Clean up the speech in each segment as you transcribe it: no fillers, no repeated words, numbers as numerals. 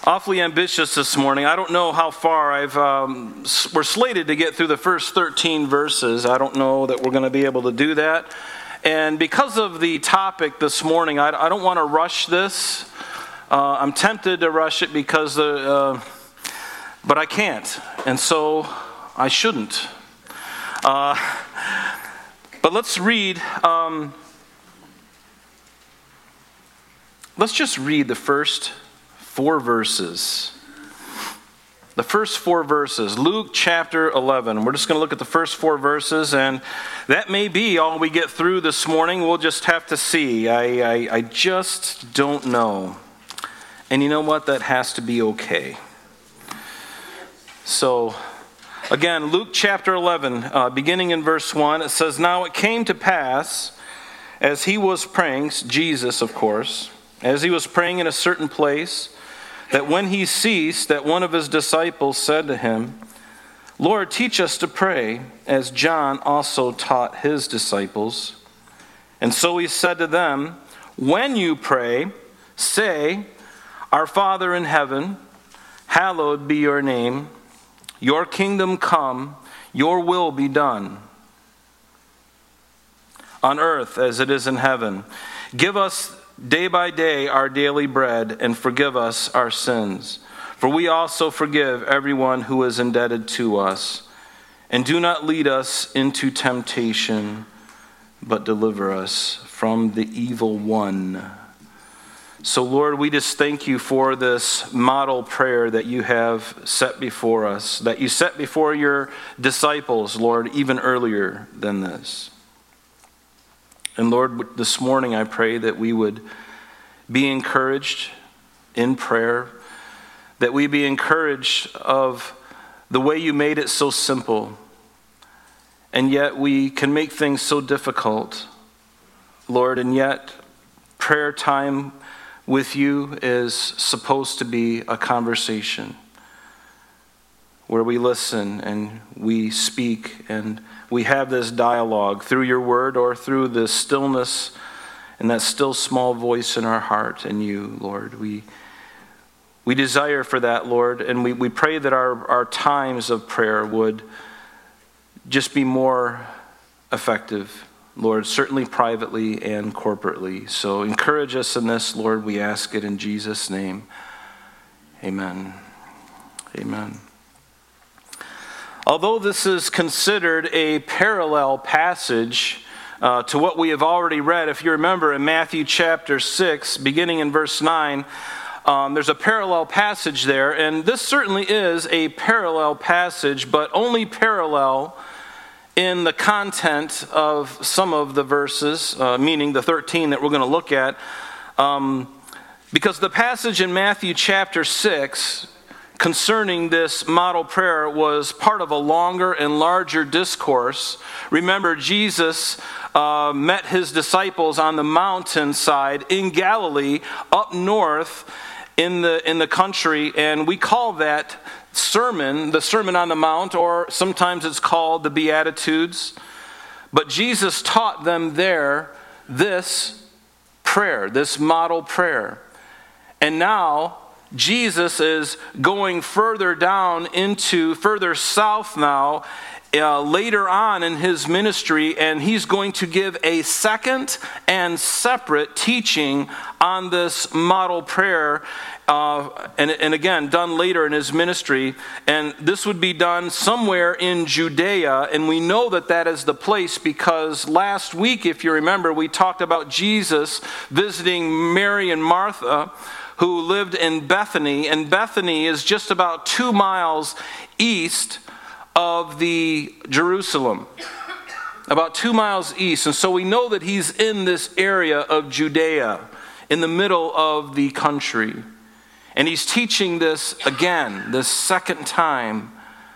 Awfully ambitious this morning. I don't know how far we're slated to get through the first 13 verses. I don't know that we're going to be able to do that. And because of the topic this morning, I don't want to rush this. I'm tempted to rush it but I can't. And so I shouldn't. But let's read. Let's just read the first 4 verses. The first 4 verses. Luke chapter 11. We're just going to look at the first 4 verses, and that may be all we get through this morning. We'll just have to see. I just don't know. And you know what? That has to be okay. So, again, Luke chapter 11, beginning in verse 1, it says, "Now it came to pass, as he was praying," Jesus, of course, "as he was praying in a certain place, that when he ceased, that one of his disciples said to him, 'Lord, teach us to pray, as John also taught his disciples.' And so he said to them, 'When you pray, say, Our Father in heaven, hallowed be your name. Your kingdom come, your will be done, on earth as it is in heaven. Give us day by day our daily bread, and forgive us our sins, for we also forgive everyone who is indebted to us. And do not lead us into temptation, but deliver us from the evil one.'" So, Lord, we just thank you for this model prayer that you have set before us, that you set before your disciples, Lord, even earlier than this. And Lord, this morning I pray that we would be encouraged in prayer, that we be encouraged of the way you made it so simple, and yet we can make things so difficult, Lord, and yet prayer time with you is supposed to be a conversation where we listen and we speak and we have this dialogue through your word or through the stillness and that still small voice in our heart and you, Lord. We desire for that, Lord, and we pray that our times of prayer would just be more effective, Lord, certainly privately and corporately. So encourage us in this, Lord. We ask it in Jesus' name. Amen. Amen. Although this is considered a parallel passage to what we have already read, if you remember in Matthew chapter 6, beginning in verse 9, there's a parallel passage there, and this certainly is a parallel passage, but only parallel in the content of some of the verses, meaning the 13 that we're going to look at, because the passage in Matthew chapter 6 concerning this model prayer was part of a longer and larger discourse. Remember, Jesus met his disciples on the mountainside in Galilee, up north in the country, and we call that sermon, the Sermon on the Mount, or sometimes it's called the Beatitudes. But Jesus taught them there this prayer, this model prayer. And now Jesus is going further south now, later on in his ministry, and he's going to give a second and separate teaching on this model prayer, and again, done later in his ministry. And this would be done somewhere in Judea, and we know that that is the place because last week, if you remember, we talked about Jesus visiting Mary and Martha, who lived in Bethany, and Bethany is just about 2 miles east of the Jerusalem, about 2 miles east. And so we know that he's in this area of Judea, in the middle of the country. And he's teaching this again, this second time.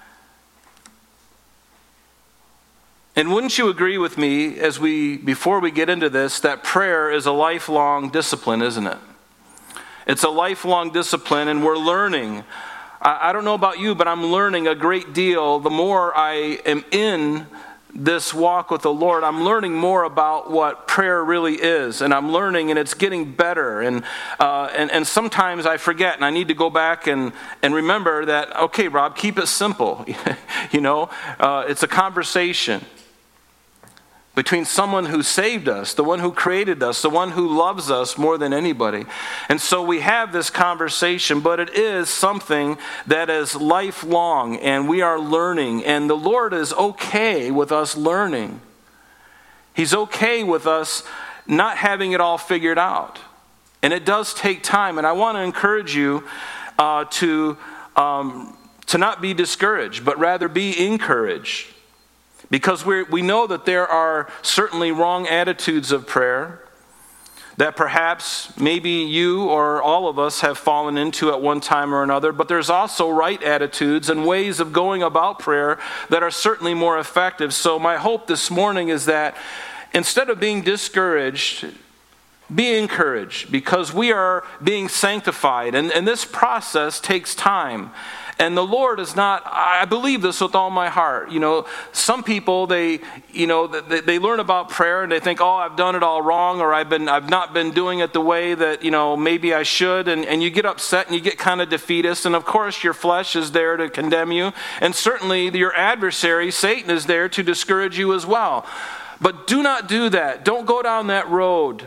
And wouldn't you agree with me before we get into this, that prayer is a lifelong discipline, isn't it? It's a lifelong discipline, and we're learning. I don't know about you, but I'm learning a great deal. The more I am in this walk with the Lord, I'm learning more about what prayer really is, and I'm learning, and it's getting better. And sometimes I forget, and I need to go back and remember that. Okay, Rob, keep it simple. It's a conversation between someone who saved us, the one who created us, the one who loves us more than anybody. And so we have this conversation, but it is something that is lifelong, and we are learning, and the Lord is okay with us learning. He's okay with us not having it all figured out. And it does take time, and I want to encourage you to not be discouraged, but rather be encouraged. Because we know that there are certainly wrong attitudes of prayer that perhaps maybe you or all of us have fallen into at one time or another, but there's also right attitudes and ways of going about prayer that are certainly more effective. So my hope this morning is that instead of being discouraged, be encouraged, because we are being sanctified, and this process takes time. And the Lord is not, I believe this with all my heart. Some people, they learn about prayer and they think, oh, I've done it all wrong, or I've not been doing it the way that, maybe I should. And you get upset and you get kind of defeatist. And of course, your flesh is there to condemn you. And certainly your adversary, Satan, is there to discourage you as well. But do not do that. Don't go down that road.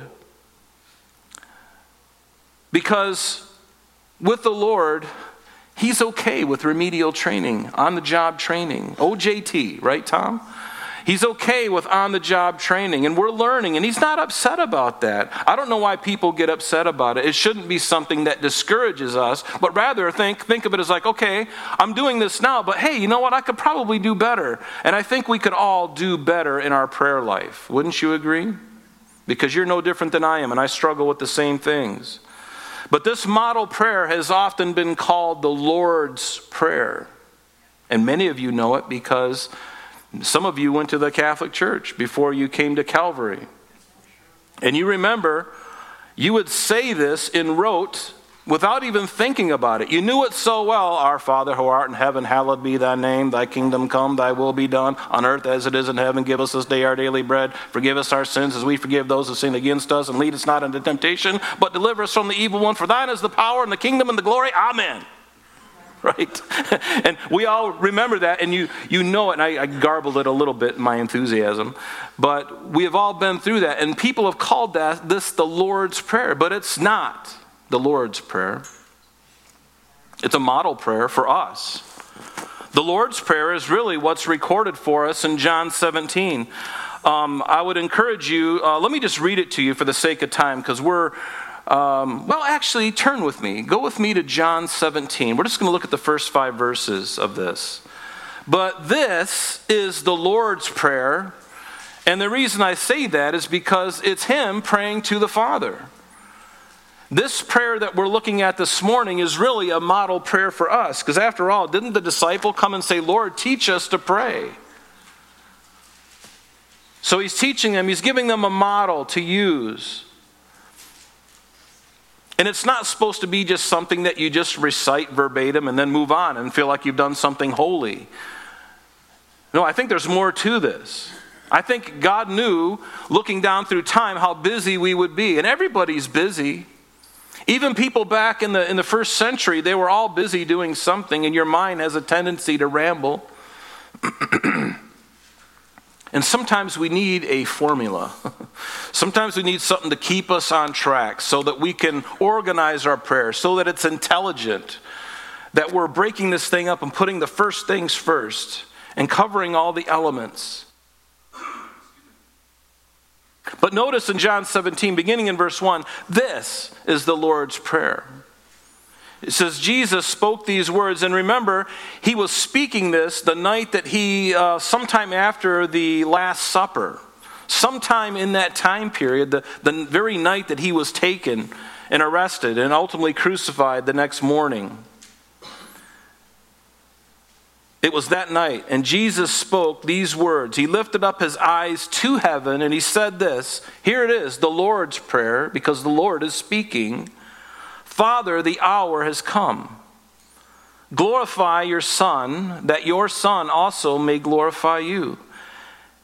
Because with the Lord, He's okay with remedial training, on-the-job training. OJT, right, Tom? He's okay with on-the-job training, and we're learning, and He's not upset about that. I don't know why people get upset about it. It shouldn't be something that discourages us, but rather think of it as like, okay, I'm doing this now, but hey, you know what? I could probably do better. And I think we could all do better in our prayer life. Wouldn't you agree? Because you're no different than I am, and I struggle with the same things. But this model prayer has often been called the Lord's Prayer. And many of you know it because some of you went to the Catholic Church before you came to Calvary. And you remember, you would say this in rote without even thinking about it. You knew it so well. Our Father who art in heaven, hallowed be thy name. Thy kingdom come, thy will be done on earth as it is in heaven. Give us this day our daily bread. Forgive us our sins as we forgive those who sin against us. And lead us not into temptation, but deliver us from the evil one. For thine is the power and the kingdom and the glory. Amen. Right? And we all remember that, and you know it, and I garbled it a little bit in my enthusiasm. But we have all been through that, and people have called this the Lord's Prayer, but it's not the Lord's Prayer. It's a model prayer for us. The Lord's Prayer is really what's recorded for us in John 17. I would encourage you, let me just read it to you for the sake of time, because actually, turn with me. Go with me to John 17. We're just going to look at the first 5 verses of this. But this is the Lord's Prayer, and the reason I say that is because it's Him praying to the Father. This prayer that we're looking at this morning is really a model prayer for us. Because after all, didn't the disciple come and say, Lord, teach us to pray? So He's teaching them, He's giving them a model to use. And it's not supposed to be just something that you just recite verbatim and then move on and feel like you've done something holy. No, I think there's more to this. I think God knew, looking down through time, how busy we would be. And everybody's busy. Even people back in the first century, they were all busy doing something, and your mind has a tendency to ramble. And sometimes we need a formula. Sometimes we need something to keep us on track so that we can organize our prayer, so that it's intelligent, that we're breaking this thing up and putting the first things first and covering all the elements. But notice in John 17, beginning in verse 1, this is the Lord's Prayer. It says, Jesus spoke these words, and remember, He was speaking this the night that He, sometime after the Last Supper, sometime in that time period, the very night that He was taken and arrested and ultimately crucified the next morning. It was that night, and Jesus spoke these words. He lifted up His eyes to heaven, and He said this. Here it is, the Lord's Prayer, because the Lord is speaking. Father, the hour has come. Glorify your Son, that your Son also may glorify you.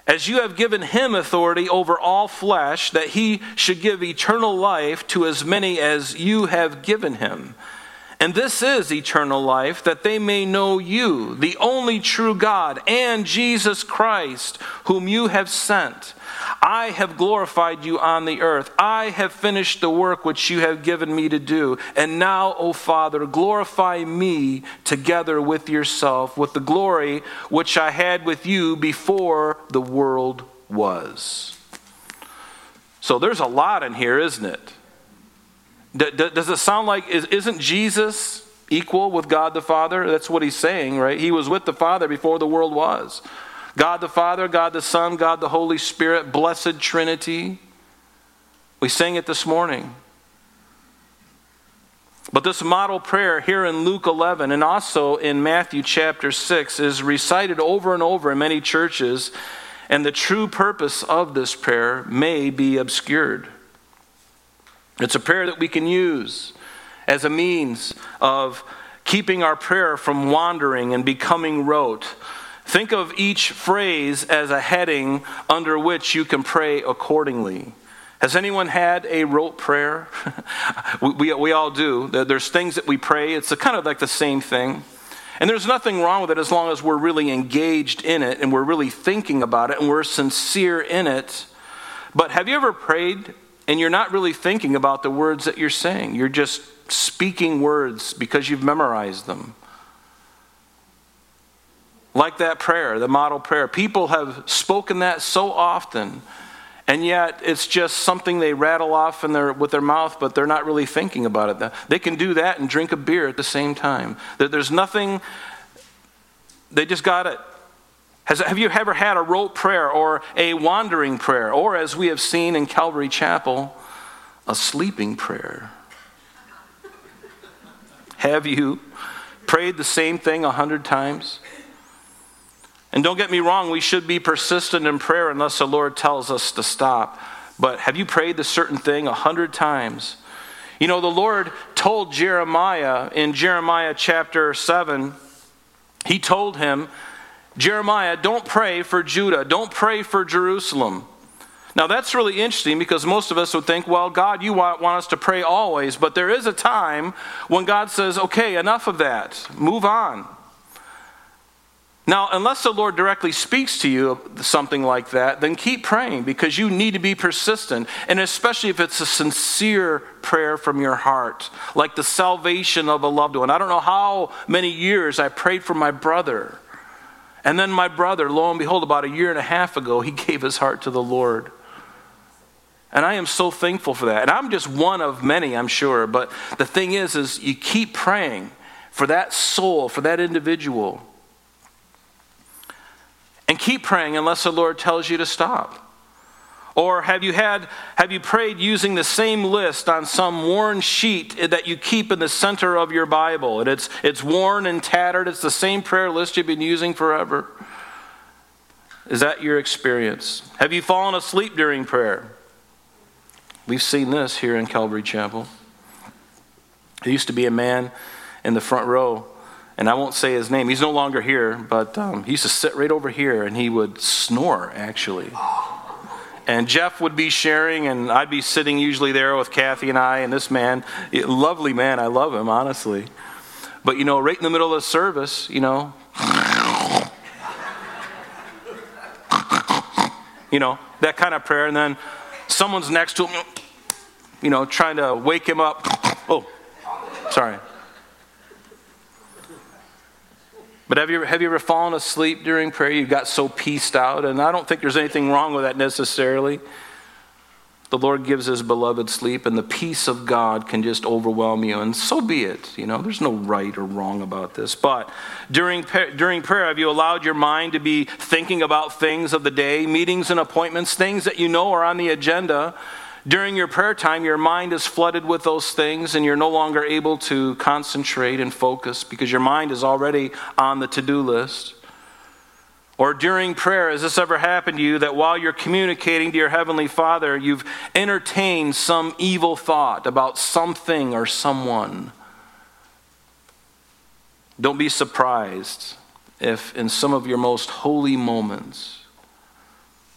as you have given him authority over all flesh, that he should give eternal life to as many as you have given him. And this is eternal life, that they may know you, the only true God, and Jesus Christ, whom you have sent. I have glorified you on the earth. I have finished the work which you have given me to do. And now, O Father, glorify me together with yourself, with the glory which I had with you before the world was. So there's a lot in here, isn't it? Does it sound like, isn't Jesus equal with God the Father? That's what he's saying, right? He was with the Father before the world was. God the Father, God the Son, God the Holy Spirit, blessed Trinity. We sang it this morning. But this model prayer here in Luke 11 and also in Matthew chapter 6 is recited over and over in many churches, and the true purpose of this prayer may be obscured. It's a prayer that we can use as a means of keeping our prayer from wandering and becoming rote. Think of each phrase as a heading under which you can pray accordingly. Has anyone had a rote prayer? we all do. There's things that we pray. It's kind of like the same thing. And there's nothing wrong with it as long as we're really engaged in it and we're really thinking about it and we're sincere in it. But have you ever prayed and you're not really thinking about the words that you're saying? You're just speaking words because you've memorized them. Like that prayer, the model prayer. People have spoken that so often, and yet it's just something they rattle off with their mouth, but they're not really thinking about it. They can do that and drink a beer at the same time. There's nothing, they just got it. Have you ever had a rote prayer or a wandering prayer, or as we have seen in Calvary Chapel, a sleeping prayer? Have you prayed the same thing 100 times? And don't get me wrong, we should be persistent in prayer unless the Lord tells us to stop. But have you prayed the certain thing 100 times? You know, the Lord told Jeremiah in Jeremiah chapter 7, he told him, Jeremiah, don't pray for Judah. Don't pray for Jerusalem. Now that's really interesting because most of us would think, well, God, you want us to pray always. But there is a time when God says, okay, enough of that. Move on. Now, unless the Lord directly speaks to you something like that, then keep praying because you need to be persistent. And especially if it's a sincere prayer from your heart, like the salvation of a loved one. I don't know how many years I prayed for my brother. And then my brother, lo and behold, about 1.5 years ago, he gave his heart to the Lord. And I am so thankful for that. And I'm just one of many, I'm sure. But the thing is you keep praying for that soul, for that individual. And keep praying unless the Lord tells you to stop. Or have you prayed using the same list on some worn sheet that you keep in the center of your Bible? And it's worn and tattered. It's the same prayer list you've been using forever. Is that your experience? Have you fallen asleep during prayer? We've seen this here in Calvary Chapel. There used to be a man in the front row, and I won't say his name. He's no longer here, but he used to sit right over here, and he would snore, actually. And Jeff would be sharing, and I'd be sitting usually there with Kathy and I, and this man, lovely man, I love him, honestly. But, right in the middle of the service, that kind of prayer, and then someone's next to him, trying to wake him up. Oh, sorry. But have you ever fallen asleep during prayer? You got so pieced out, and I don't think there's anything wrong with that necessarily. The Lord gives his beloved sleep, and the peace of God can just overwhelm you, and so be it. There's no right or wrong about this. But during prayer, have you allowed your mind to be thinking about things of the day, meetings and appointments, things that you know are on the agenda? During your prayer time, your mind is flooded with those things, and you're no longer able to concentrate and focus because your mind is already on the to-do list. Or during prayer, has this ever happened to you that while you're communicating to your Heavenly Father, you've entertained some evil thought about something or someone? Don't be surprised if in some of your most holy moments,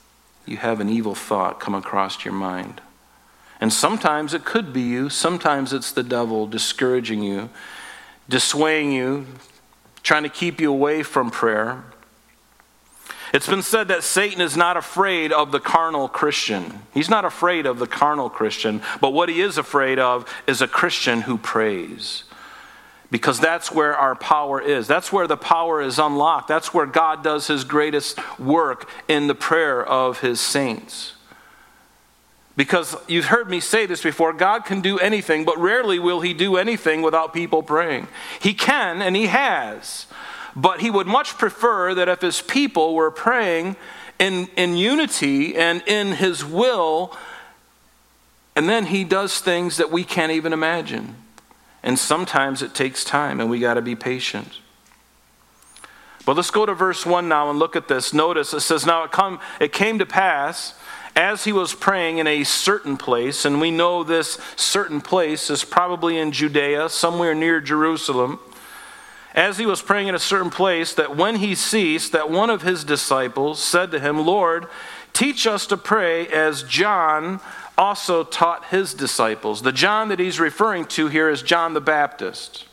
you have an evil thought come across your mind. And sometimes it could be you. Sometimes it's the devil discouraging you, dissuading you, trying to keep you away from prayer. It's been said that Satan is not afraid of the carnal Christian. He's not afraid of the carnal Christian, but what he is afraid of is a Christian who prays. Because that's where our power is. That's where the power is unlocked. That's where God does his greatest work, in the prayer of his saints. Because you've heard me say this before, God can do anything, but rarely will he do anything without people praying. He can, and he has. But he would much prefer that if his people were praying in unity and in his will, and then he does things that we can't even imagine. And sometimes it takes time, and we got to be patient. But let's go to verse 1 now and look at this. Notice it says, now it came to pass, as he was praying in a certain place, and we know this certain place is probably in Judea, somewhere near Jerusalem. As he was praying in a certain place, that when he ceased, that one of his disciples said to him, Lord, teach us to pray as John also taught his disciples. The John that he's referring to here is John the Baptist.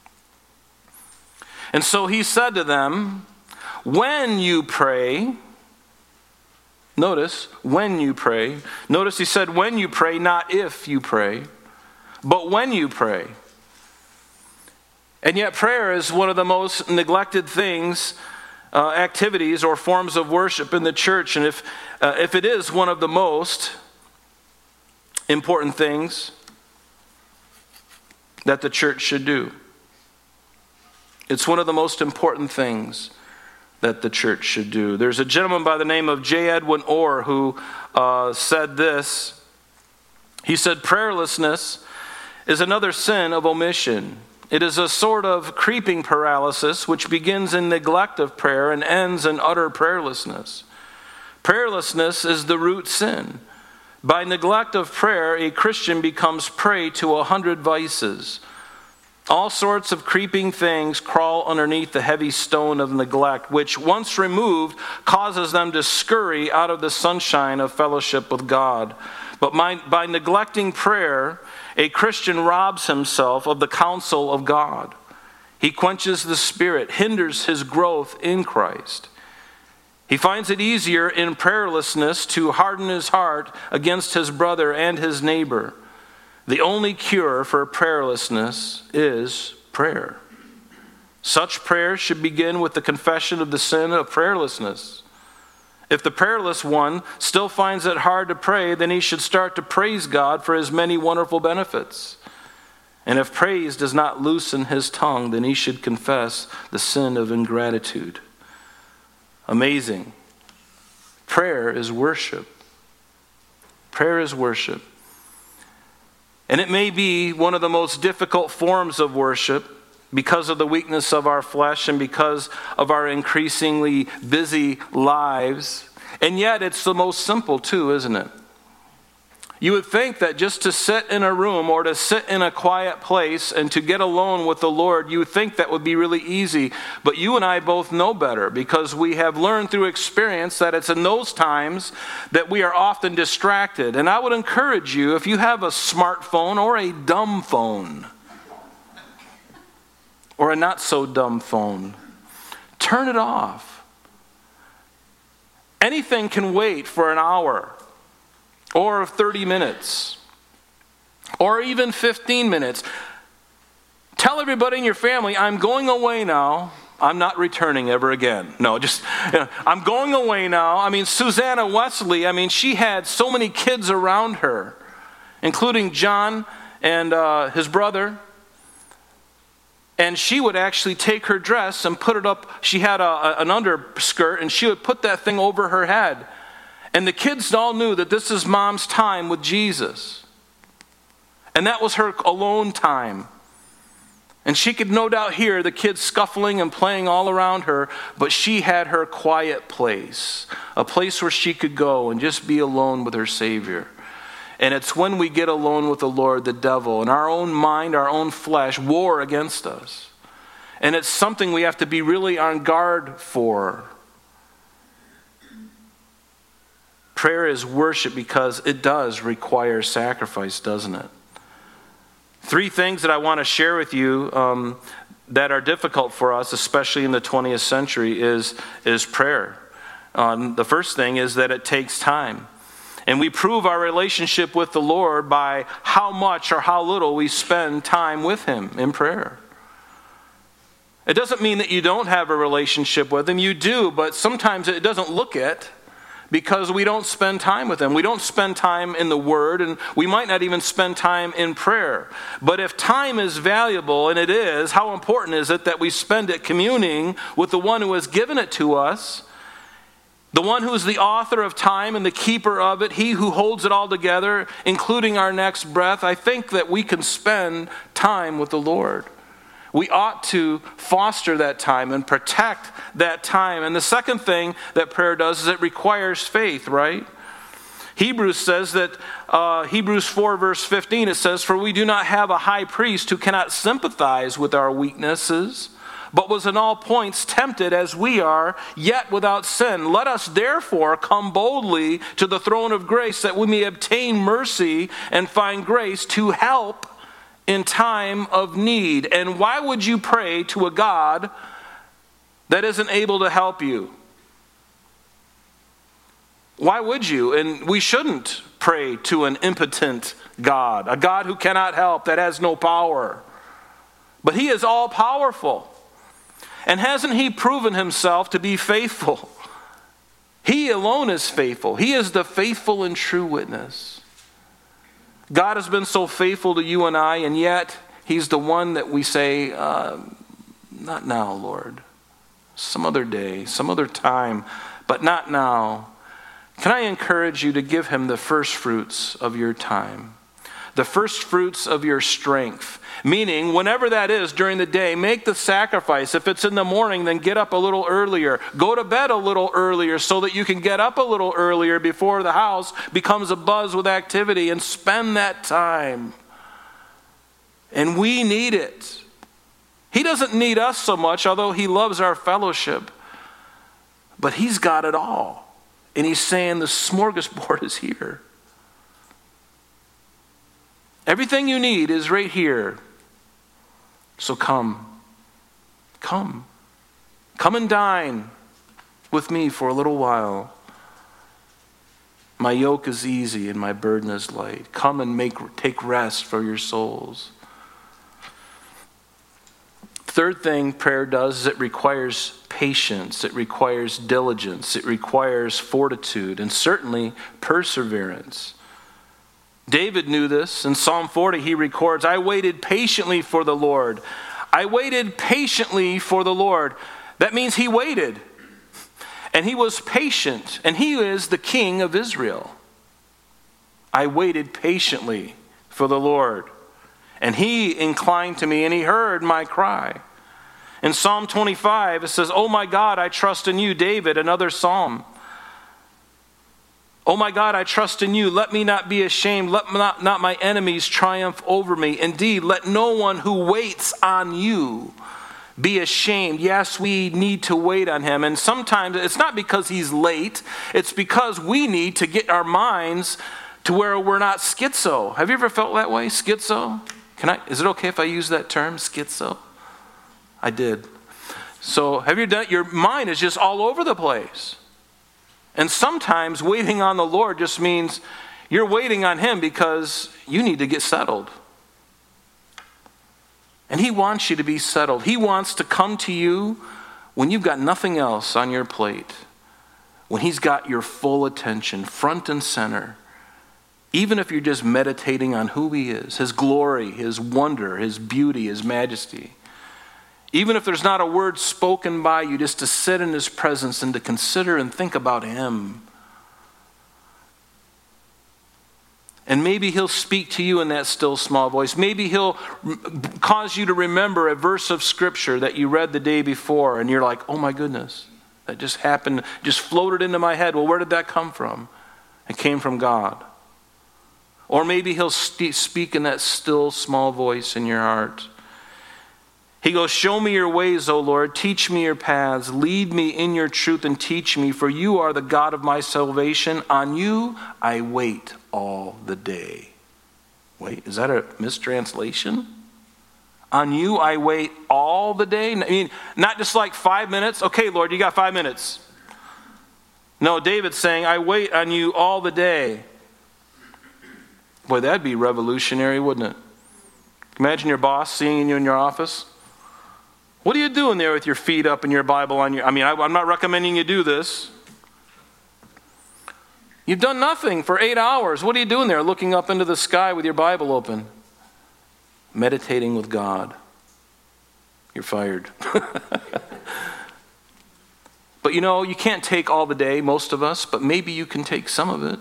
And so he said to them, when you pray, notice, when you pray. Notice he said, when you pray, not if you pray, but when you pray. And yet prayer is one of the most neglected things, activities or forms of worship in the church. And if it is one of the most important things that the church should do, it's one of the most important things that the church should do. There's a gentleman by the name of J. Edwin Orr who said this. He said, prayerlessness is another sin of omission. It is a sort of creeping paralysis which begins in neglect of prayer and ends in utter prayerlessness. Prayerlessness is the root sin. By neglect of prayer, a Christian becomes prey to 100 vices. All sorts of creeping things crawl underneath the heavy stone of neglect, which once removed causes them to scurry out of the sunshine of fellowship with God. But by neglecting prayer, a Christian robs himself of the counsel of God. He quenches the Spirit, hinders his growth in Christ. He finds it easier in prayerlessness to harden his heart against his brother and his neighbor. The only cure for prayerlessness is prayer. Such prayer should begin with the confession of the sin of prayerlessness. If the prayerless one still finds it hard to pray, then he should start to praise God for his many wonderful benefits. And if praise does not loosen his tongue, then he should confess the sin of ingratitude. Amazing. Prayer is worship. Prayer is worship. And it may be one of the most difficult forms of worship because of the weakness of our flesh and because of our increasingly busy lives. And yet it's the most simple too, isn't it? You would think that just to sit in a room or to sit in a quiet place and to get alone with the Lord, you would think that would be really easy. But you and I both know better because we have learned through experience that it's in those times that we are often distracted. And I would encourage you, if you have a smartphone or a dumb phone, or a not so dumb phone, turn it off. Anything can wait for an hour or 30 minutes or even 15 minutes. Tell everybody in your family, I'm going away now. I'm not returning ever again. No, I'm going away now. I mean, Susanna Wesley, she had so many kids around her, including John and his brother. And she would actually take her dress and put it up. She had an underskirt, and she would put that thing over her head. And the kids all knew that this is Mom's time with Jesus. And that was her alone time. And she could no doubt hear the kids scuffling and playing all around her, but she had her quiet place, a place where she could go and just be alone with her Savior. And it's when we get alone with the Lord, the devil, and our own mind, our own flesh, war against us. And it's something we have to be really on guard for. Prayer is worship because it does require sacrifice, doesn't it? 3 things that I want to share with you that are difficult for us, especially in the 20th century, is prayer. The first thing is that it takes time. And we prove our relationship with the Lord by how much or how little we spend time with Him in prayer. It doesn't mean that you don't have a relationship with Him. You do, but sometimes it doesn't look it because we don't spend time with Him. We don't spend time in the Word, and we might not even spend time in prayer. But if time is valuable, and it is, how important is it that we spend it communing with the one who has given it to us, the one who is the author of time and the keeper of it, He who holds it all together, including our next breath? I think that we can spend time with the Lord. We ought to foster that time and protect that time. And the second thing that prayer does is it requires faith, right? Hebrews says that, Hebrews 4 verse 15, it says, "For we do not have a high priest who cannot sympathize with our weaknesses, but was in all points tempted as we are, yet without sin. Let us therefore come boldly to the throne of grace, that we may obtain mercy and find grace to help in time of need." And why would you pray to a God that isn't able to help you? Why would you? And we shouldn't pray to an impotent God, a God who cannot help, that has no power. But He is all powerful. And hasn't He proven Himself to be faithful? He alone is faithful. He is the faithful and true witness. God has been so faithful to you and I, and yet He's the one that we say, not now, Lord. Some other day, some other time, but not now. Can I encourage you to give Him the first fruits of your time? The first fruits of your strength. Meaning, whenever that is during the day, make the sacrifice. If it's in the morning, then get up a little earlier. Go to bed a little earlier so that you can get up a little earlier before the house becomes abuzz with activity, and spend that time. And we need it. He doesn't need us so much, although He loves our fellowship. But He's got it all. And He's saying the smorgasbord is here. Everything you need is right here. So come. Come and dine with me for a little while. My yoke is easy and my burden is light. Come and take rest for your souls. Third thing prayer does is it requires patience. It requires diligence. It requires fortitude, and certainly perseverance. David knew this. In Psalm 40, he records, "I waited patiently for the Lord." I waited patiently for the Lord. That means he waited. And he was patient. And he is the King of Israel. I waited patiently for the Lord. And He inclined to me and He heard my cry. In Psalm 25, it says, "Oh my God, I trust in you." David, another psalm. "Oh my God, I trust in you. Let me not be ashamed. Let not my enemies triumph over me. Indeed, let no one who waits on you be ashamed." Yes, we need to wait on Him. And sometimes it's not because He's late. It's because we need to get our minds to where we're not schizo. Have you ever felt that way? Schizo? Is it okay if I use that term, schizo? I did. So have you done, your mind is just all over the place. And sometimes waiting on the Lord just means you're waiting on Him because you need to get settled. And He wants you to be settled. He wants to come to you when you've got nothing else on your plate. When He's got your full attention, front and center. Even if you're just meditating on who He is, His glory, His wonder, His beauty, His majesty. Even if there's not a word spoken by you, just to sit in His presence and to consider and think about Him. And maybe He'll speak to you in that still small voice. Maybe He'll cause you to remember a verse of Scripture that you read the day before, and you're like, "Oh my goodness, that just happened, just floated into my head." Well, where did that come from? It came from God. Or maybe He'll speak in that still small voice in your heart. He goes, show me your ways, O Lord. Teach me your paths. Lead me in your truth and teach me, for you are the God of my salvation. On you I wait all the day. Wait, is that a mistranslation? On you I wait all the day? I mean, not just like 5 minutes. Okay, Lord, you got 5 minutes. No, David's saying, I wait on you all the day. Boy, that'd be revolutionary, wouldn't it? Imagine your boss seeing you in your office. What are you doing there with your feet up and your Bible on your... I'm not recommending you do this. You've done nothing for 8 hours. What are you doing there, looking up into the sky with your Bible open? Meditating with God. You're fired. But you can't take all the day, most of us, but maybe you can take some of it.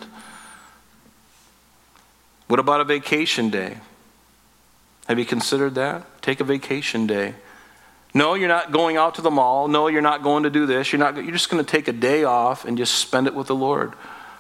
What about a vacation day? Have you considered that? Take a vacation day. No, you're not going out to the mall. No, you're not going to do this. You're just going to take a day off and just spend it with the Lord.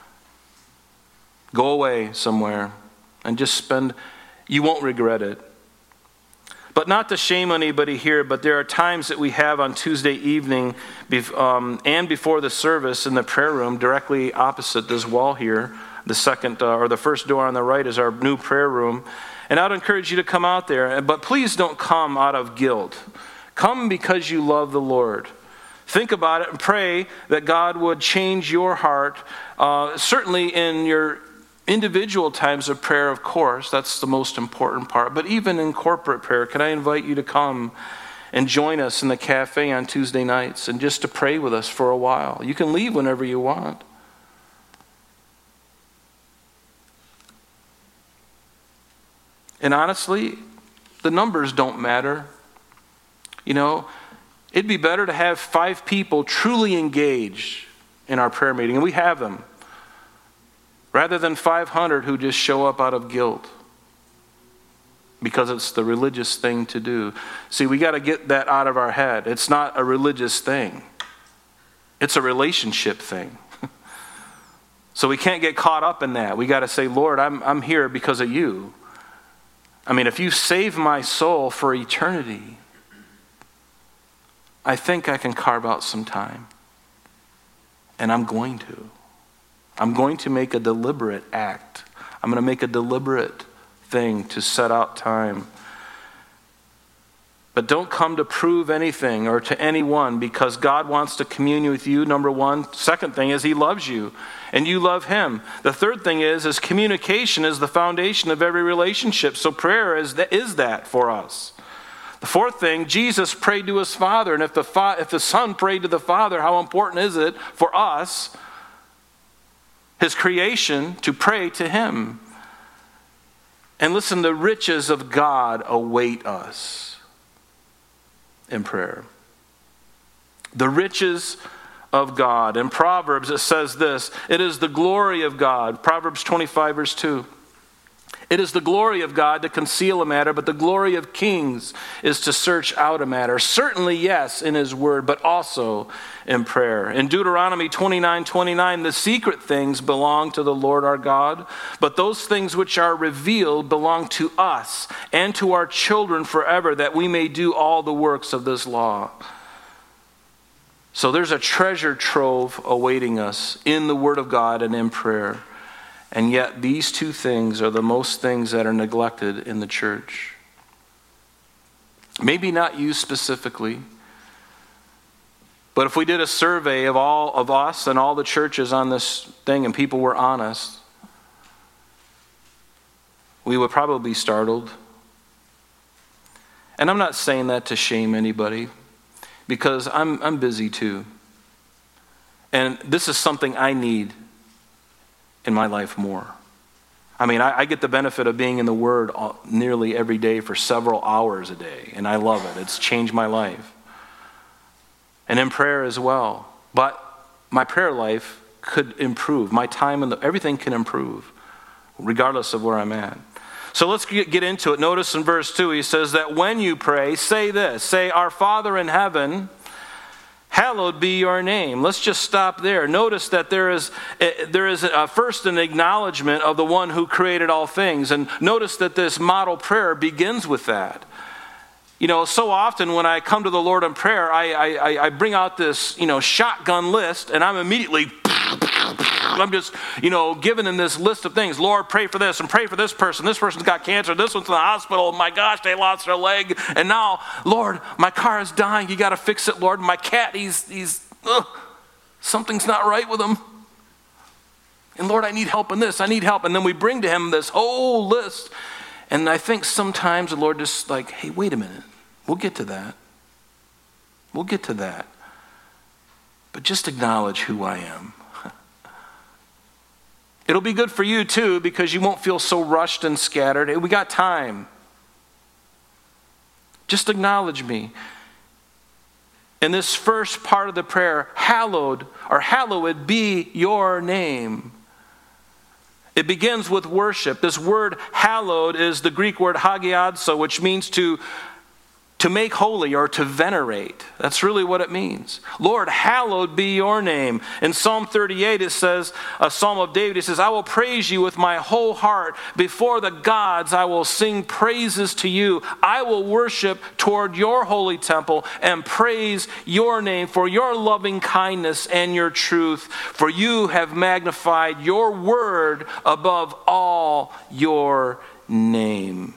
Go away somewhere and just spend. You won't regret it. But not to shame anybody here, but there are times that we have on Tuesday evening and before the service in the prayer room, directly opposite this wall here, the second or the first door on the right is our new prayer room. And I'd encourage you to come out there, but please don't come out of guilt. Come because you love the Lord. Think about it and pray that God would change your heart. Certainly in your individual times of prayer, of course, that's the most important part. But even in corporate prayer, can I invite you to come and join us in the cafe on Tuesday nights and just to pray with us for a while. You can leave whenever you want. And honestly, the numbers don't matter. It'd be better to have 5 people truly engaged in our prayer meeting, and we have them, rather than 500 who just show up out of guilt because it's the religious thing to do. See, we got to get that out of our head. It's not a religious thing. It's a relationship thing. So we can't get caught up in that. We got to say, Lord, I'm here because of you. If you save my soul for eternity, I think I can carve out some time. And I'm going to. I'm going to make a deliberate act. I'm going to make a deliberate thing to set out time. But don't come to prove anything or to anyone, because God wants to commune with you, number one. Second thing is He loves you and you love Him. The third thing is communication is the foundation of every relationship. So prayer is that for us. The fourth thing, Jesus prayed to His Father. And if the Son prayed to the Father, how important is it for us, His creation, to pray to Him? And listen, the riches of God await us in prayer. The riches of God. In Proverbs it says this, it is the glory of God. Proverbs 25 verse 2. It is the glory of God to conceal a matter, but the glory of kings is to search out a matter. Certainly, yes, in His word, but also in prayer. In Deuteronomy 29:29, the secret things belong to the Lord our God, but those things which are revealed belong to us and to our children forever, that we may do all the works of this law. So there's a treasure trove awaiting us in the Word of God and in prayer. And yet these two things are the most things that are neglected in the church. Maybe not you specifically, but if we did a survey of all of us and all the churches on this thing and people were honest, we would probably be startled. And I'm not saying that to shame anybody, because I'm busy too. And this is something I need in my life more. I get the benefit of being in the Word nearly every day for several hours a day, and I love it. It's changed my life. And in prayer as well. But my prayer life could improve. My time and everything can improve, regardless of where I'm at. So let's get into it. Notice in verse 2, he says that when you pray, say this. Say, Our Father in heaven, hallowed be your name. Let's just stop there. Notice that there is first an acknowledgement of the one who created all things. And notice that this model prayer begins with that. so often when I come to the Lord in prayer, I bring out this, shotgun list, and I'm immediately, I'm just, giving him this list of things. Lord, pray for this and pray for this person. This person's got cancer. This one's in the hospital. My gosh, they lost their leg. And now, Lord, my car is dying. You got to fix it, Lord. My cat, something's not right with him. And Lord, I need help in this. I need help. And then we bring to him this whole list. And I think sometimes the Lord just like, hey, wait a minute. We'll get to that. We'll get to that. But just acknowledge who I am. It'll be good for you too, because you won't feel so rushed and scattered. We got time. Just acknowledge me. In this first part of the prayer, hallowed be your name. It begins with worship. This word hallowed is the Greek word hagiadzo, which means to make holy or to venerate. That's really what it means. Lord, hallowed be your name. In Psalm 38 it says, a Psalm of David, it says, I will praise you with my whole heart. Before the gods I will sing praises to you. I will worship toward your holy temple and praise your name for your loving kindness and your truth. For you have magnified your word above all your name.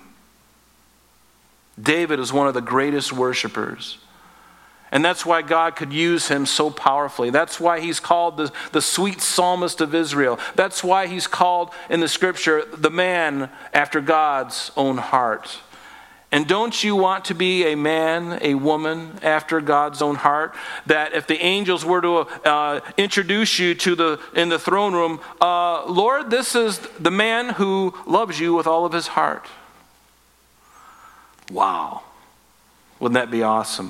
David is one of the greatest worshipers. And that's why God could use him so powerfully. That's why he's called the sweet psalmist of Israel. That's why he's called in the scripture the man after God's own heart. And don't you want to be a man, a woman after God's own heart? That if the angels were to introduce you in the throne room, Lord, this is the man who loves you with all of his heart. Wow. Wouldn't that be awesome?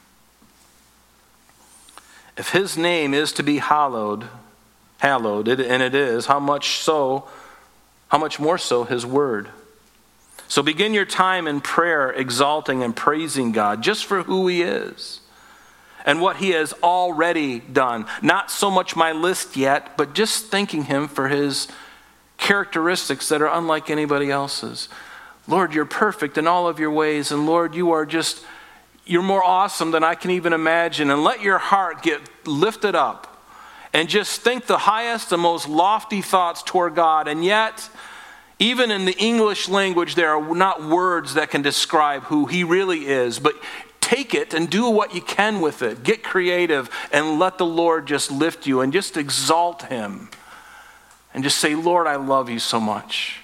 If his name is to be hallowed, and it is, how much more so his word. So begin your time in prayer, exalting and praising God just for who he is and what he has already done. Not so much my list yet, but just thanking him for his characteristics that are unlike anybody else's. Lord, you're perfect in all of your ways. And Lord, you're more awesome than I can even imagine. And let your heart get lifted up and just think the highest and most lofty thoughts toward God. And yet, even in the English language, there are not words that can describe who he really is. But take it and do what you can with it. Get creative and let the Lord just lift you and just exalt him. And just say, Lord, I love you so much.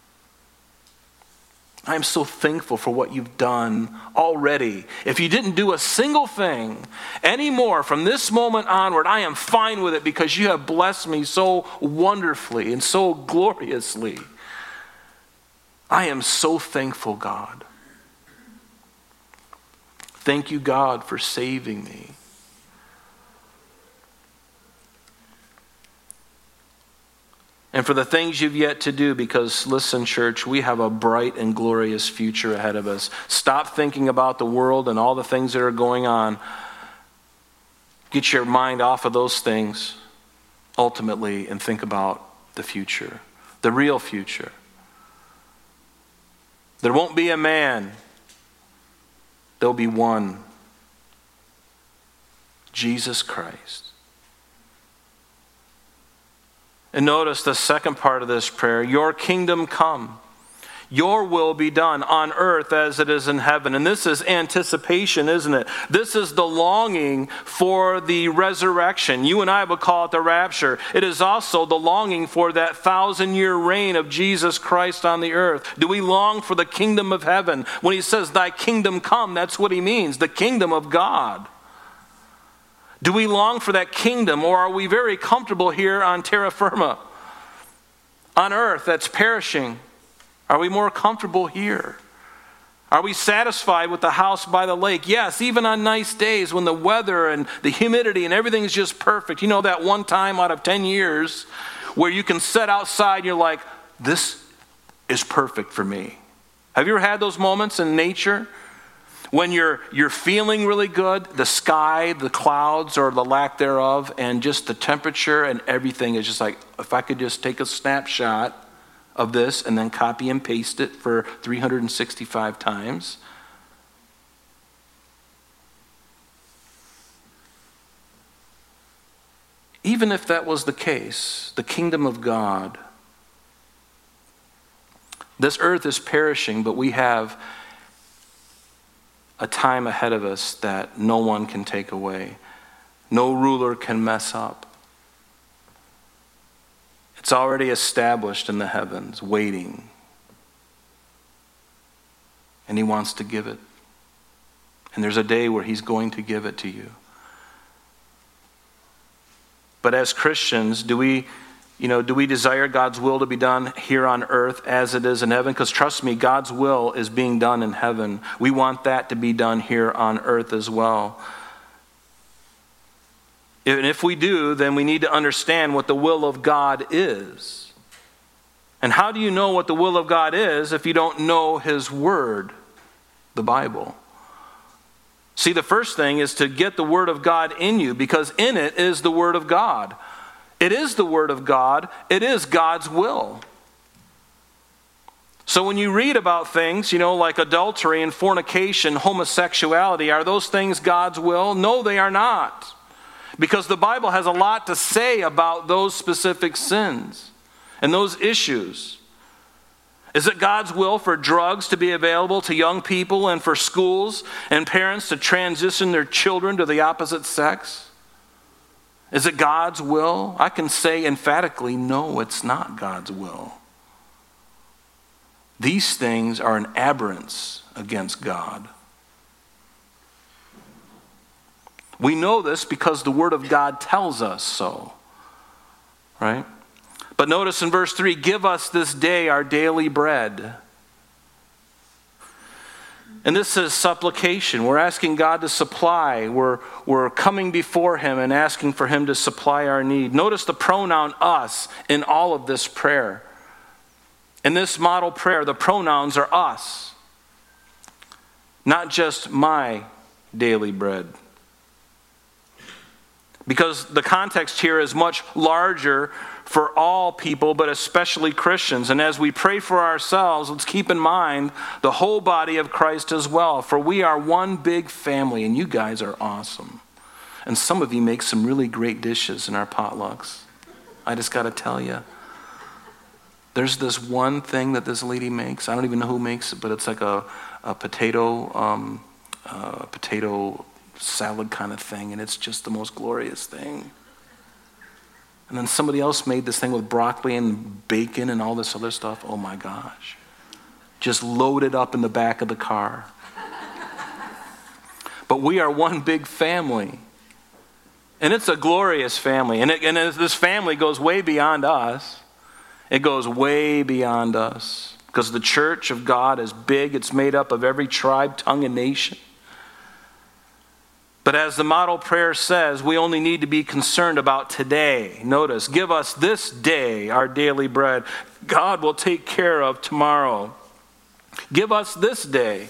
I'm so thankful for what you've done already. If you didn't do a single thing anymore from this moment onward, I am fine with it because you have blessed me so wonderfully and so gloriously. I am so thankful, God. Thank you, God, for saving me. And for the things you've yet to do, because listen, church, we have a bright and glorious future ahead of us. Stop thinking about the world and all the things that are going on. Get your mind off of those things ultimately and think about the future, the real future. There won't be a man. There'll be one. Jesus Christ. And notice the second part of this prayer, your kingdom come. Your will be done on earth as it is in heaven. And this is anticipation, isn't it? This is the longing for the resurrection. You and I would call it the rapture. It is also the longing for that 1,000-year reign of Jesus Christ on the earth. Do we long for the kingdom of heaven? When he says, thy kingdom come, that's what he means, the kingdom of God. Do we long for that kingdom, or are we very comfortable here on terra firma, on earth that's perishing? Are we more comfortable here? Are we satisfied with the house by the lake? Yes, even on nice days when the weather and the humidity and everything is just perfect. You know that one time out of 10 years where you can sit outside and you're like, this is perfect for me. Have you ever had those moments in nature? When you're feeling really good, the sky, the clouds, or the lack thereof, and just the temperature and everything is just like, if I could just take a snapshot of this and then copy and paste it for 365 times, even if that was the case, the kingdom of God, this earth is perishing, but we have a time ahead of us that no one can take away. No ruler can mess up. It's already established in the heavens, waiting. And he wants to give it. And there's a day where he's going to give it to you. But as Christians, do we desire God's will to be done here on earth as it is in heaven? Because trust me, God's will is being done in heaven. We want that to be done here on earth as well. And if we do, then we need to understand what the will of God is. And how do you know what the will of God is if you don't know his word, the Bible? See, the first thing is to get the word of God in you, because in it is the word of God. It is the word of God. It is God's will. So when you read about things, like adultery and fornication, homosexuality, are those things God's will? No, they are not. Because the Bible has a lot to say about those specific sins and those issues. Is it God's will for drugs to be available to young people and for schools and parents to transition their children to the opposite sex? Is it God's will? I can say emphatically, no, it's not God's will. These things are an aberrance against God. We know this because the Word of God tells us so. Right? But notice in verse 3, give us this day our daily bread. And this is supplication. We're asking God to supply. We're coming before him and asking for him to supply our need. Notice the pronoun us in all of this prayer. In this model prayer, the pronouns are us. Not just my daily bread. Because the context here is much larger for all people, but especially Christians. And as we pray for ourselves, let's keep in mind the whole body of Christ as well. For we are one big family, and you guys are awesome. And some of you make some really great dishes in our potlucks. I just got to tell you. There's this one thing that this lady makes. I don't even know who makes it, but it's like a potato salad kind of thing, and it's just the most glorious thing. And then somebody else made this thing with broccoli and bacon and all this other stuff. Oh my gosh. Just loaded up in the back of the car. But we are one big family. And it's a glorious family. And this family goes way beyond us. It goes way beyond us. Because the church of God is big. It's made up of every tribe, tongue, and nation. But as the model prayer says, we only need to be concerned about today. Notice, give us this day our daily bread. God will take care of tomorrow. Give us this day.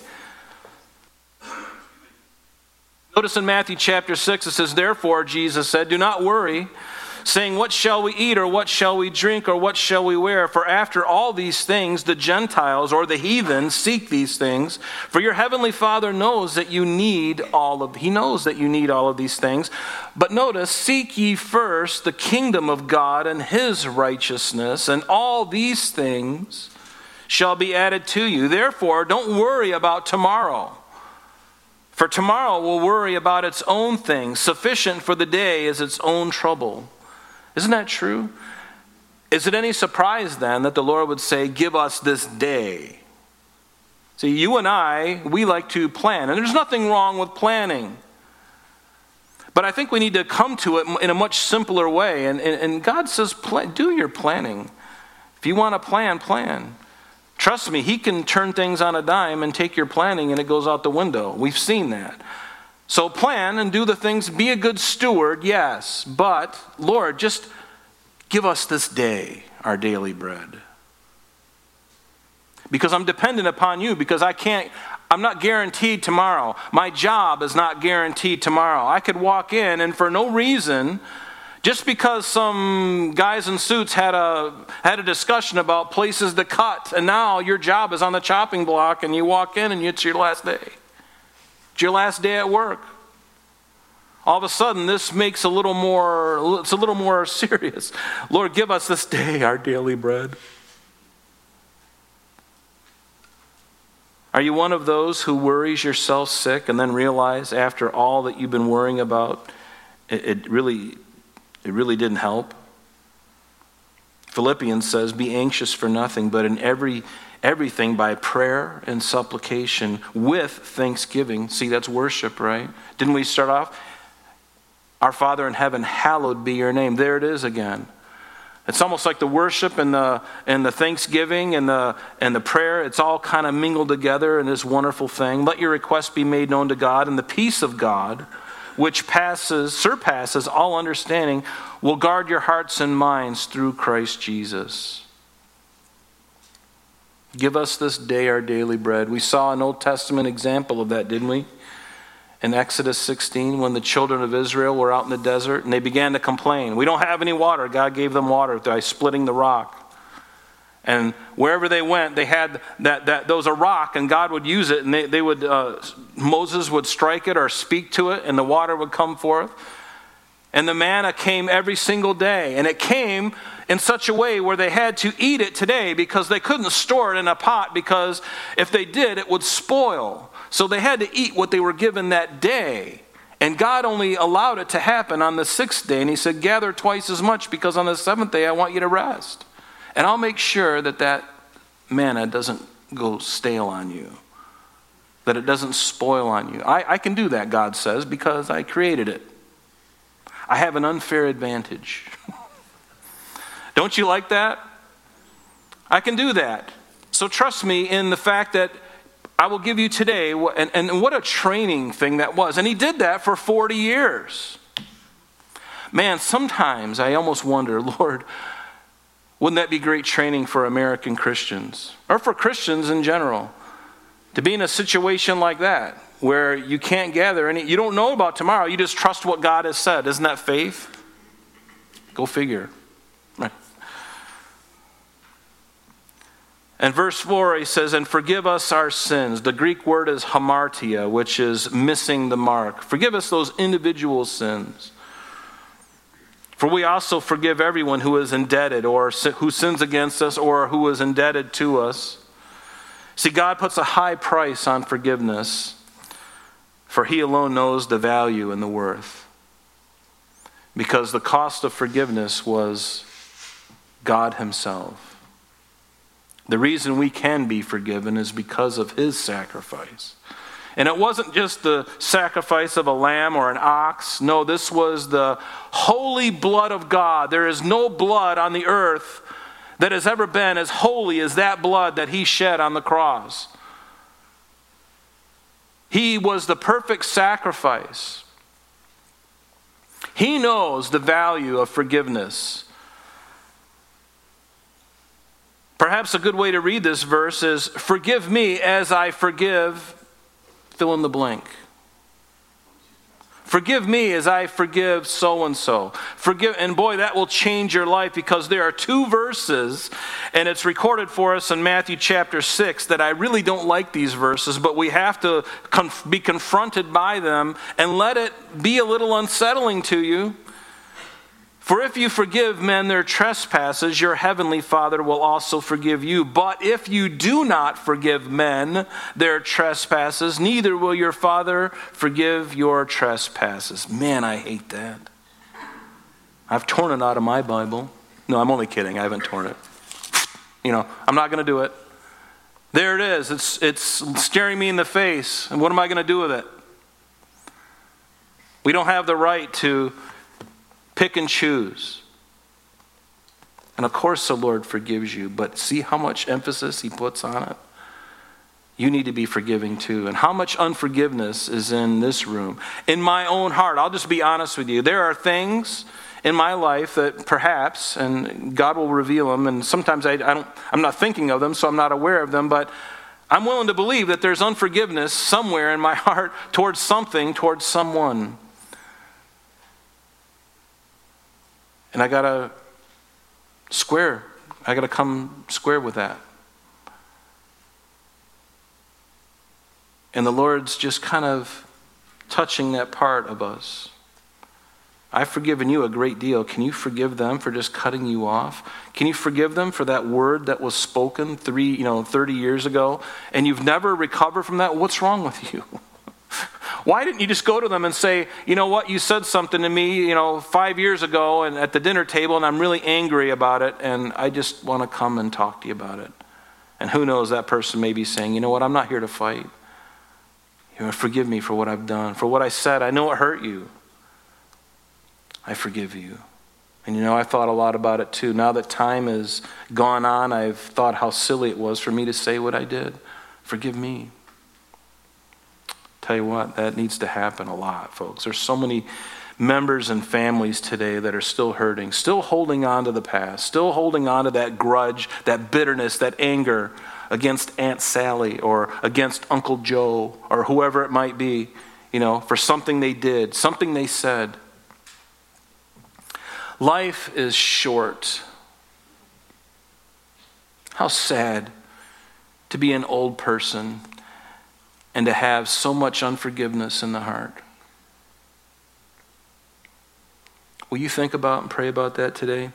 Notice in Matthew chapter 6, it says, therefore, Jesus said, do not worry, saying, what shall we eat, or what shall we drink, or what shall we wear? For after all these things, the Gentiles or the heathen seek these things. For your heavenly Father knows that you need He knows that you need all of these things. But notice, seek ye first the kingdom of God and his righteousness, and all these things shall be added to you. Therefore, don't worry about tomorrow. For tomorrow will worry about its own things. Sufficient for the day is its own trouble. Isn't that true? Is it any surprise then that the Lord would say, give us this day? See, you and I, we like to plan. And there's nothing wrong with planning. But I think we need to come to it in a much simpler way. And God says, do your planning. If you want to plan. Trust me, he can turn things on a dime and take your planning and it goes out the window. We've seen that. So plan and do the things, be a good steward, yes. But, Lord, just give us this day our daily bread. Because I'm dependent upon you, because I'm not guaranteed tomorrow. My job is not guaranteed tomorrow. I could walk in and for no reason, just because some guys in suits had a discussion about places to cut, and now your job is on the chopping block and you walk in and it's your last day. It's your last day at work. All of a sudden, this makes it's a little more serious. Lord, give us this day our daily bread. Are you one of those who worries yourself sick and then realize after all that you've been worrying about, it really didn't help? Philippians says, be anxious for nothing, but in everything by prayer and supplication with thanksgiving. See, that's worship, right? Didn't we start off? Our Father in heaven, hallowed be your name. There it is again. It's almost like the worship and the thanksgiving and the prayer. It's all kind of mingled together in this wonderful thing. Let your requests be made known to God, and the peace of God, which surpasses all understanding, will guard your hearts and minds through Christ Jesus. Give us this day our daily bread. We saw an Old Testament example of that, didn't we? In Exodus 16, when the children of Israel were out in the desert and they began to complain. We don't have any water. God gave them water by splitting the rock. And wherever they went, they had there was a rock, and God would use it, and they would Moses would strike it or speak to it, and the water would come forth. And the manna came every single day, and it came in such a way where they had to eat it today because they couldn't store it in a pot, because if they did, it would spoil. So they had to eat what they were given that day. And God only allowed it to happen on the sixth day. And he said, gather twice as much, because on the seventh day I want you to rest. And I'll make sure that manna doesn't go stale on you, that it doesn't spoil on you. I can do that, God says, because I created it. I have an unfair advantage. Don't you like that? I can do that. So trust me in the fact that I will give you today, and what a training thing that was. And he did that for 40 years. Man, sometimes I almost wonder, Lord, wouldn't that be great training for American Christians, or for Christians in general, to be in a situation like that, where you can't gather any, you don't know about tomorrow, you just trust what God has said. Isn't that faith? Go figure. Right. And verse 4, he says, and forgive us our sins. The Greek word is hamartia, which is missing the mark. Forgive us those individual sins. For we also forgive everyone who is indebted, or who sins against us, or who is indebted to us. See, God puts a high price on forgiveness, for he alone knows the value and the worth. Because the cost of forgiveness was God himself. The reason we can be forgiven is because of his sacrifice. And it wasn't just the sacrifice of a lamb or an ox. No, this was the holy blood of God. There is no blood on the earth that has ever been as holy as that blood that he shed on the cross. He was the perfect sacrifice. He knows the value of forgiveness. Perhaps a good way to read this verse is, forgive me as I forgive, fill in the blank. Forgive me as I forgive so-and-so. Forgive, and boy, that will change your life, because there are two verses, and it's recorded for us in Matthew chapter 6, that I really don't like these verses, but we have to be confronted by them and let it be a little unsettling to you. For if you forgive men their trespasses, your heavenly Father will also forgive you. But if you do not forgive men their trespasses, neither will your Father forgive your trespasses. Man, I hate that. I've torn it out of my Bible. No, I'm only kidding. I haven't torn it. I'm not going to do it. There it is. It's staring me in the face. And what am I going to do with it? We don't have the right to pick and choose. And of course the Lord forgives you, but see how much emphasis he puts on it? You need to be forgiving too. And how much unforgiveness is in this room? In my own heart, I'll just be honest with you. There are things in my life that perhaps, and God will reveal them, and sometimes I'm not thinking of them, so I'm not aware of them, but I'm willing to believe that there's unforgiveness somewhere in my heart towards something, towards someone. And I got to come square with that. And the Lord's just kind of touching that part of us. I've forgiven you a great deal. Can you forgive them for just cutting you off? Can you forgive them for that word that was spoken 30 years ago, and you've never recovered from that? What's wrong with you? Why didn't you just go to them and say, you know what, you said something to me, 5 years ago and at the dinner table, and I'm really angry about it, and I just want to come and talk to you about it. And who knows, that person may be saying, you know what, I'm not here to fight. Forgive me for what I've done, for what I said. I know it hurt you. I forgive you. And I've thought a lot about it too. Now that time has gone on, I've thought how silly it was for me to say what I did. Forgive me. Tell you what, that needs to happen a lot, folks. There's so many members and families today that are still hurting, still holding on to the past, still holding on to that grudge, that bitterness, that anger against Aunt Sally or against Uncle Joe or whoever it might be, for something they did, something they said. Life is short. How sad to be an old person and to have so much unforgiveness in the heart. Will you think about and pray about that today?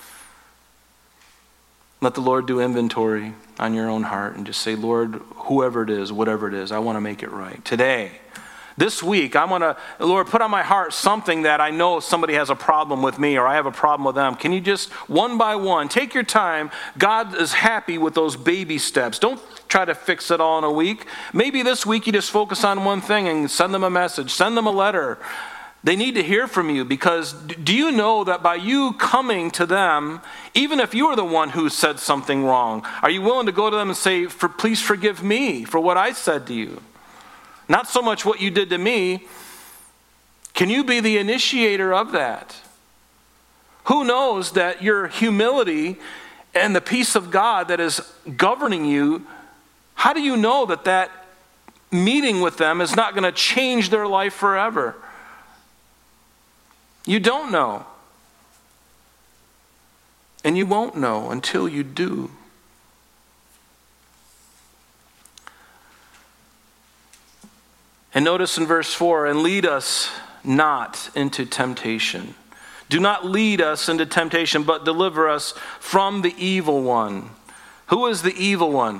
Let the Lord do inventory on your own heart and just say, Lord, whoever it is, whatever it is, I want to make it right. Today, this week, I want to, Lord, put on my heart something that I know somebody has a problem with me or I have a problem with them. Can you just, one by one, take your time. God is happy with those baby steps. Don't try to fix it all in a week. Maybe this week you just focus on one thing and send them a message, send them a letter. They need to hear from you, because do you know that by you coming to them, even if you are the one who said something wrong, are you willing to go to them and say, please forgive me for what I said to you? Not so much what you did to me. Can you be the initiator of that? Who knows that your humility and the peace of God that is governing you, how do you know that meeting with them is not going to change their life forever? You don't know. And you won't know until you do. And notice in verse 4, and lead us not into temptation. Do not lead us into temptation, but deliver us from the evil one. Who is the evil one?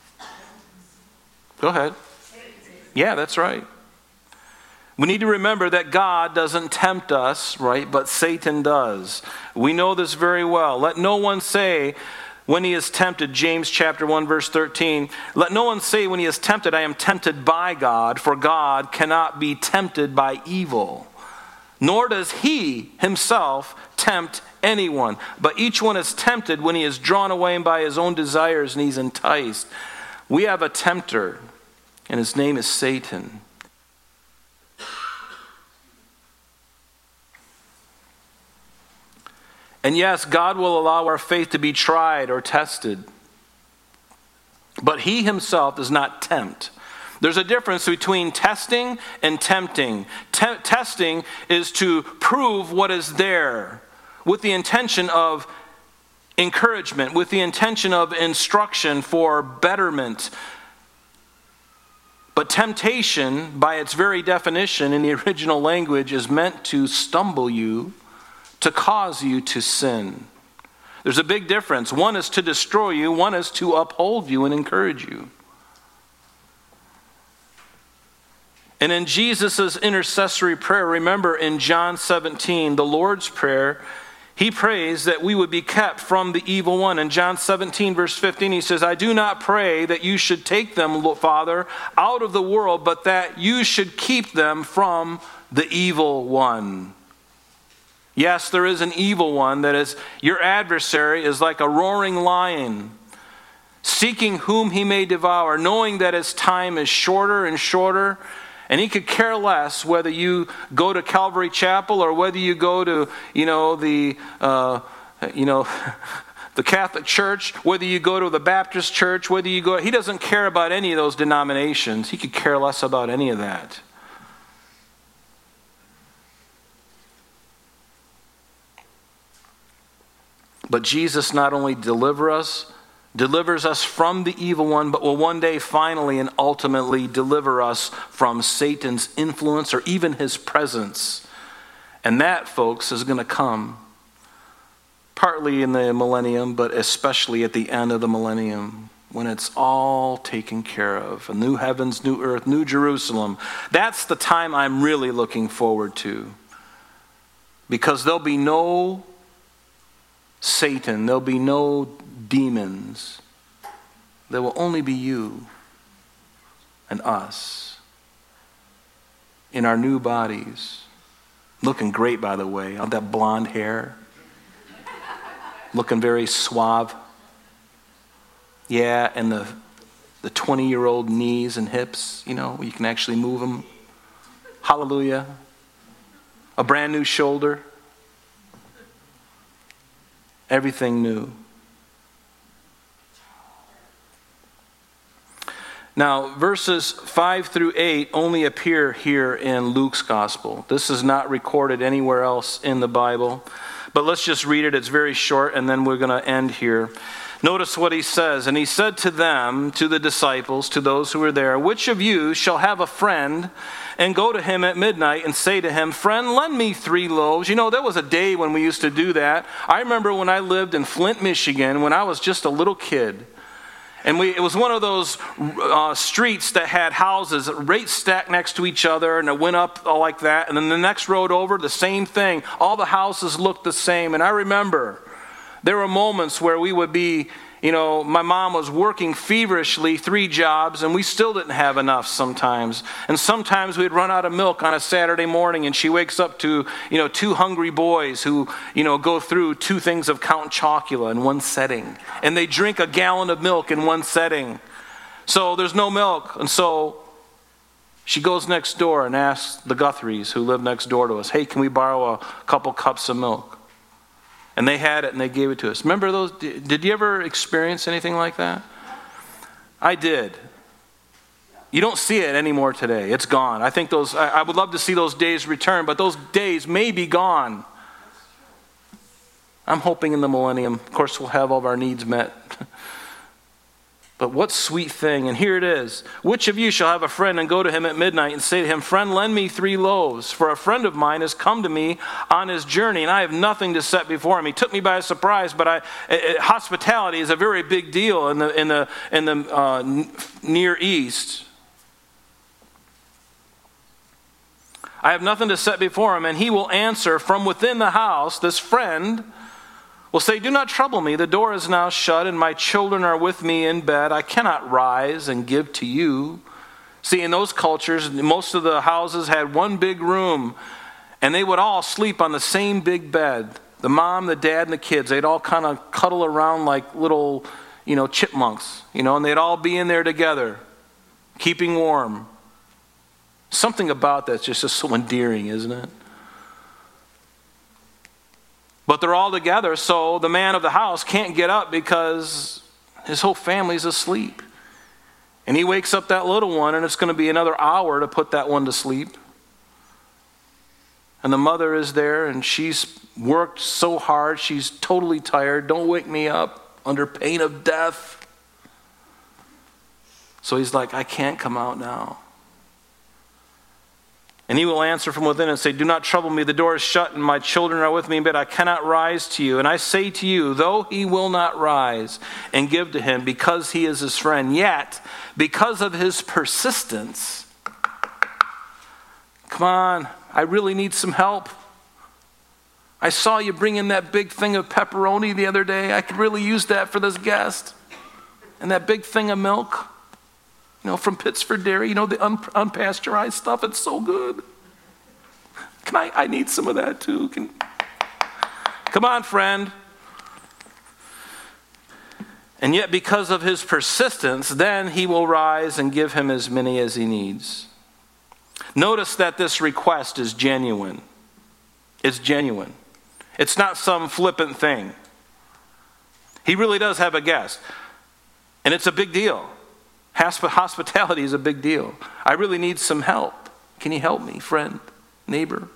Go ahead. Yeah, that's right. We need to remember that God doesn't tempt us, right? But Satan does. We know this very well. Let no one say when he is tempted, James chapter 1 verse 13, let no one say when he is tempted, I am tempted by God, for God cannot be tempted by evil. Nor does he himself tempt anyone. But each one is tempted when he is drawn away by his own desires and he's enticed. We have a tempter, and his name is Satan. And yes, God will allow our faith to be tried or tested. But he himself does not tempt. There's a difference between testing and tempting. Testing is to prove what is there with the intention of encouragement, with the intention of instruction for betterment. But temptation, by its very definition in the original language, is meant to stumble you, to cause you to sin. There's a big difference. One is to destroy you, one is to uphold you and encourage you. And in Jesus' intercessory prayer, remember in John 17, the Lord's Prayer, he prays that we would be kept from the evil one. In John 17, verse 15, he says, I do not pray that you should take them, Father, out of the world, but that you should keep them from the evil one. Yes, there is an evil one that is, your adversary is like a roaring lion, seeking whom he may devour, knowing that his time is shorter and shorter, and he could care less whether you go to Calvary Chapel or whether you go to, the Catholic Church, whether you go to the Baptist Church, he doesn't care about any of those denominations. He could care less about any of that. But Jesus not only delivers us from the evil one, but will one day finally and ultimately deliver us from Satan's influence or even his presence. And that, folks, is going to come partly in the millennium, but especially at the end of the millennium, when it's all taken care of. A new heavens, new earth, new Jerusalem. That's the time I'm really looking forward to. Because there'll be no Satan, there'll be no demons. There will only be you and us in our new bodies. Looking great, by the way. All that blonde hair. Looking very suave. Yeah, and the 20-year-old knees and hips, you can actually move them. Hallelujah. A brand new shoulder. Everything new. Now, verses 5 through 8 only appear here in Luke's gospel. This is not recorded anywhere else in the Bible. But let's just read it. It's very short, and then we're going to end here. Notice what he says. And he said to them, to the disciples, to those who were there, which of you shall have a friend and go to him at midnight and say to him, friend, lend me 3 loaves. There was a day when we used to do that. I remember when I lived in Flint, Michigan, when I was just a little kid. And it was one of those streets that had houses right stacked next to each other, and it went up all like that. And then the next road over, the same thing. All the houses looked the same. And I remember there were moments where we would be, my mom was working feverishly 3 jobs, and we still didn't have enough sometimes. And sometimes we'd run out of milk on a Saturday morning, and she wakes up to, 2 hungry boys who, go through 2 things of Count Chocula in one setting. And they drink a gallon of milk in one setting. So there's no milk. And so she goes next door and asks the Guthries, who live next door to us, hey, can we borrow a couple cups of milk? And they had it and they gave it to us. Remember those? Did you ever experience anything like that? I did. You don't see it anymore today. It's gone. I think I would love to see those days return, but those days may be gone. I'm hoping in the millennium, of course, we'll have all of our needs met. But what sweet thing. And here it is. Which of you shall have a friend and go to him at midnight and say to him, friend, lend me 3 loaves, for a friend of mine has come to me on his journey, and I have nothing to set before him. He took me by surprise, but hospitality is a very big deal in the Near East. I have nothing to set before him, and he will answer from within the house, this friend will say, do not trouble me. The door is now shut, and my children are with me in bed. I cannot rise and give to you. See, in those cultures, most of the houses had one big room, and they would all sleep on the same big bed. The mom, the dad, and the kids, they'd all kind of cuddle around like little, chipmunks, and they'd all be in there together, keeping warm. Something about that's just so endearing, isn't it? But they're all together, so the man of the house can't get up because his whole family's asleep. And he wakes up that little one, and it's going to be another hour to put that one to sleep. And the mother is there, and she's worked so hard, she's totally tired. Don't wake me up under pain of death. So he's like, I can't come out now. And he will answer from within and say, do not trouble me. The door is shut and my children are with me in bed. I cannot rise to you. And I say to you, though he will not rise and give to him because he is his friend, yet because of his persistence, come on, I really need some help. I saw you bring in that big thing of pepperoni the other day. I could really use that for this guest. And that big thing of milk. From Pittsford Dairy, the unpasteurized stuff, it's so good. I need some of that too. Come on, friend. And yet because of his persistence, then he will rise and give him as many as he needs. Notice that this request is genuine. It's genuine. It's not some flippant thing. He really does have a guest. And it's a big deal. Hospitality is a big deal. I really need some help. Can you help me, friend, neighbor?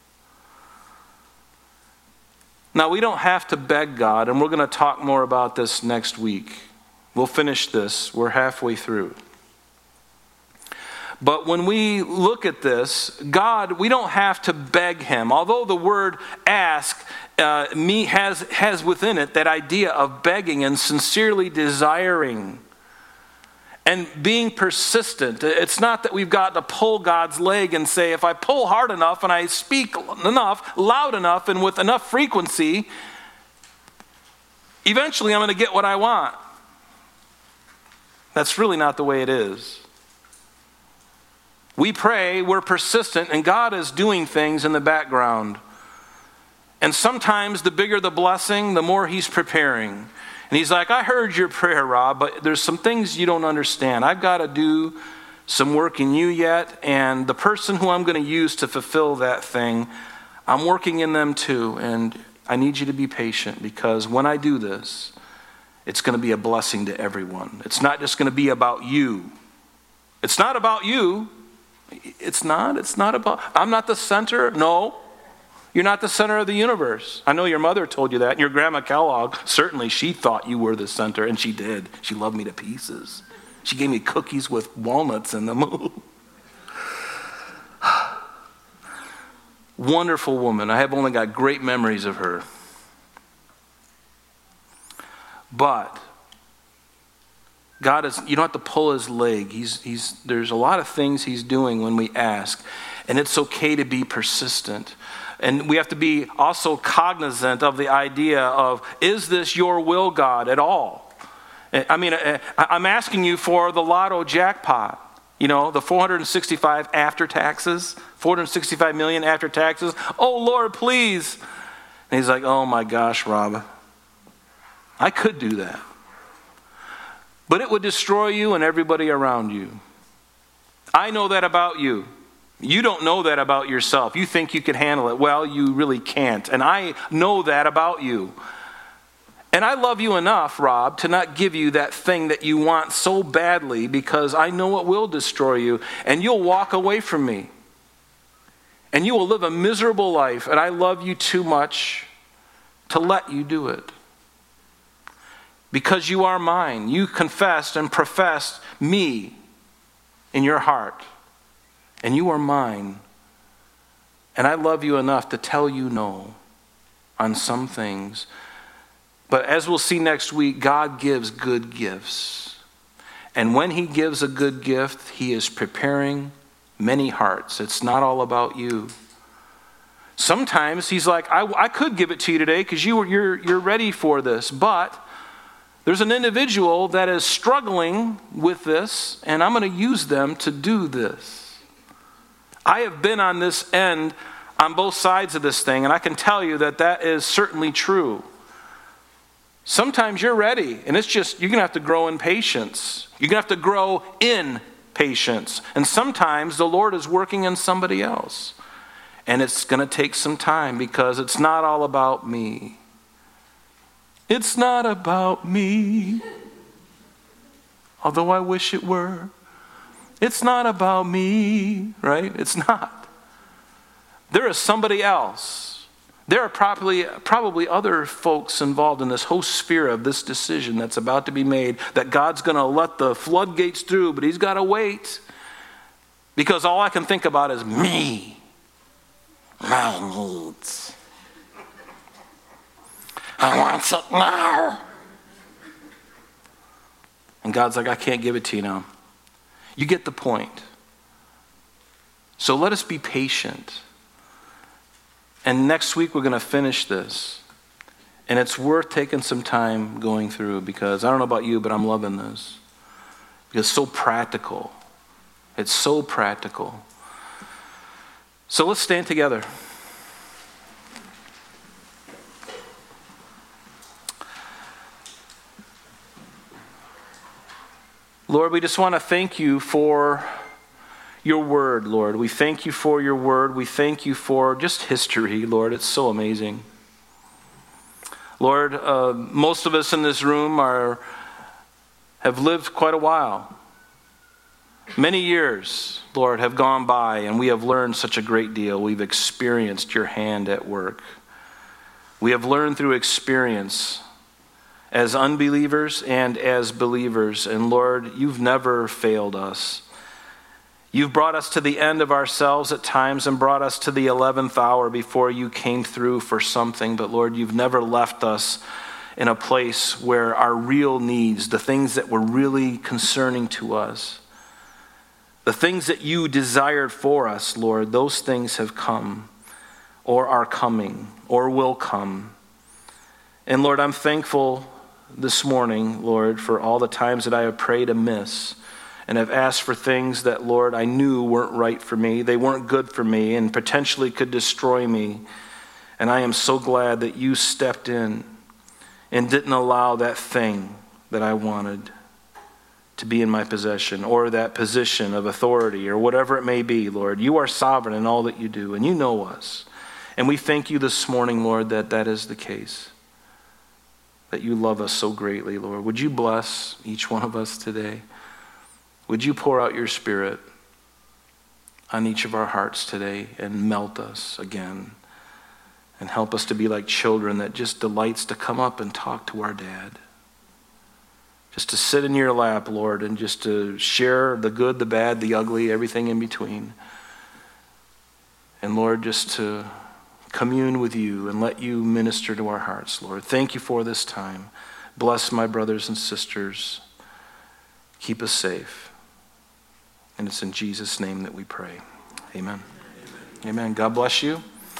Now, we don't have to beg God, and we're going to talk more about this next week. We'll finish this. We're halfway through. But when we look at this, God, we don't have to beg him. Although the word ask has within it that idea of begging and sincerely desiring and being persistent. It's not that we've got to pull God's leg and say, if I pull hard enough and I speak enough, loud enough, and with enough frequency, eventually I'm going to get what I want. That's really not the way it is. We pray, we're persistent, and God is doing things in the background. And sometimes the bigger the blessing, the more he's preparing. And he's like, I heard your prayer, Rob, but there's some things you don't understand. I've got to do some work in you yet, and the person who I'm going to use to fulfill that thing, I'm working in them too, and I need you to be patient, because when I do this, it's going to be a blessing to everyone. It's not just going to be about you. It's not about you. It's not about, I'm not the center. No, you're not the center of the universe. I know your mother told you that, and your grandma Kellogg, certainly she thought you were the center, and she did. She loved me to pieces. She gave me cookies with walnuts in them. Wonderful woman. I have only got great memories of her. But God is, you don't have to pull his leg. There's a lot of things he's doing when we ask. And it's okay to be persistent. And we have to be also cognizant of the idea of, is this your will, God, at all? I mean, I'm asking you for the lotto jackpot. You know, the 465 after taxes, 465 million after taxes. Oh, Lord, please. And he's like, oh my gosh, Rob, I could do that. But it would destroy you and everybody around you. I know that about you. You don't know that about yourself. You think you can handle it. Well, you really can't. And I know that about you. And I love you enough, Rob, to not give you that thing that you want so badly, because I know it will destroy you. And you'll walk away from me. And you will live a miserable life. And I love you too much to let you do it. Because you are mine. You confessed and professed me in your heart. And you are mine. And I love you enough to tell you no on some things. But as we'll see next week, God gives good gifts. And when he gives a good gift, he is preparing many hearts. It's not all about you. Sometimes he's like, I could give it to you today because you're ready for this. But there's an individual that is struggling with this, and I'm going to use them to do this. I have been on this end on both sides of this thing, and I can tell you that that is certainly true. Sometimes you're ready, and it's just, you're going to have to grow in patience. You're going to have to grow in patience. And sometimes the Lord is working in somebody else. And it's going to take some time, because it's not all about me. It's not about me. Although I wish it were. It's not about me, right? It's not. There is somebody else. There are probably other folks involved in this whole sphere of this decision that's about to be made, that God's going to let the floodgates through, but he's got to wait. Because all I can think about is me. My needs. I want it now. And God's like, I can't give it to you now. You get the point. So let us be patient. And next week we're going to finish this. And it's worth taking some time going through, because I don't know about you, but I'm loving this. Because it's so practical. It's so practical. So let's stand together. Lord, we just want to thank you for your word, Lord. We thank you for your word. We thank you for just history, Lord. It's so amazing. Lord, most of us in this room have lived quite a while. Many years, Lord, have gone by, and we have learned such a great deal. We've experienced your hand at work. We have learned through experience as unbelievers and as believers. And Lord, you've never failed us. You've brought us to the end of ourselves at times and brought us to the 11th hour before you came through for something. But Lord, you've never left us in a place where our real needs, the things that were really concerning to us, the things that you desired for us, Lord, those things have come or are coming or will come. And Lord, I'm thankful this morning, Lord, for all the times that I have prayed amiss and have asked for things that, Lord, I knew weren't right for me. They weren't good for me and potentially could destroy me. And I am so glad that you stepped in and didn't allow that thing that I wanted to be in my possession, or that position of authority, or whatever it may be, Lord. You are sovereign in all that you do, and you know us. And we thank you this morning, Lord, that that is the case, that you love us so greatly, Lord. Would you bless each one of us today? Would you pour out your Spirit on each of our hearts today and melt us again and help us to be like children that just delights to come up and talk to our dad, just to sit in your lap, Lord, and just to share the good, the bad, the ugly, everything in between. And Lord, just to commune with you and let you minister to our hearts, Lord. Thank you for this time. Bless my brothers and sisters. Keep us safe. And it's in Jesus' name that we pray. Amen. Amen. God bless you.